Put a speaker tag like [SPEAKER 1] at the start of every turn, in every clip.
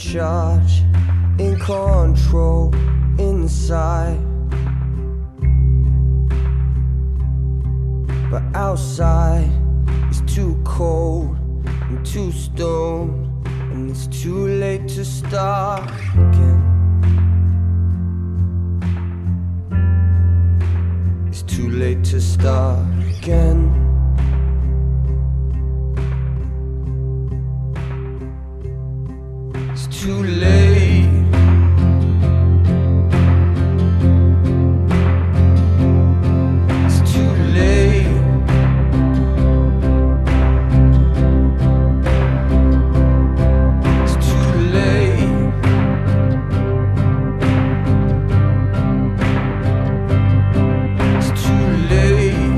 [SPEAKER 1] charge, in control, inside. But outside it's too cold and too stoned, and it's too late to start again. It's too late to start again. It's too late. It's too late. It's too late. It's too late.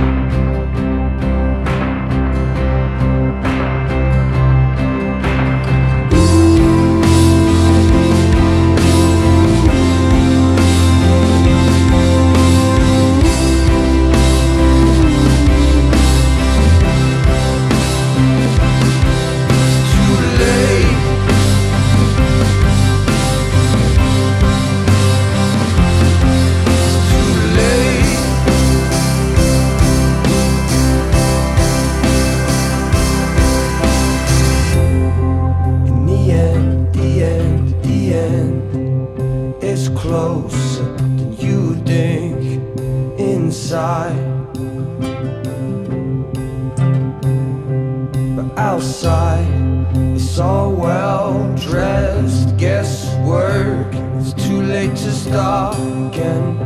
[SPEAKER 1] It's closer than you think inside, but outside it's all well dressed guesswork. It's too late to start again.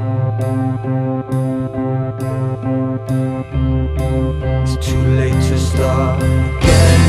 [SPEAKER 1] It's too late to start again.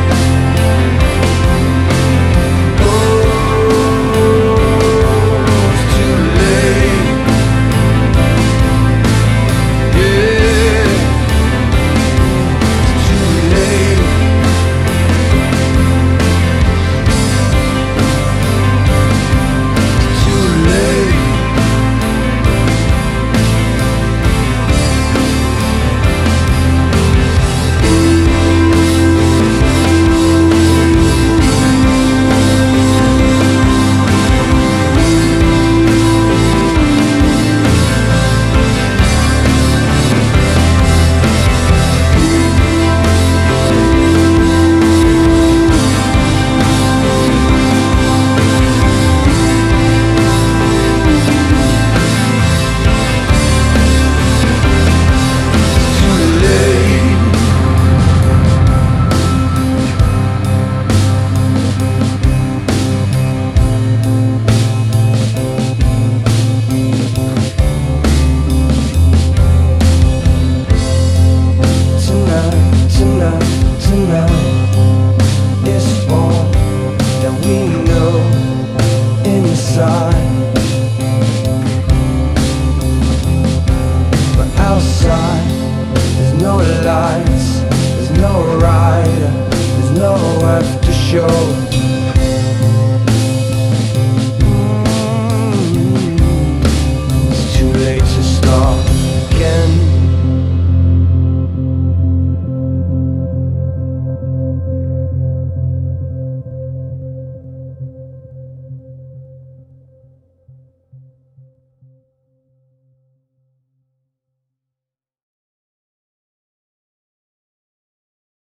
[SPEAKER 1] But outside, there's no lights, there's no rider, there's no earth to show.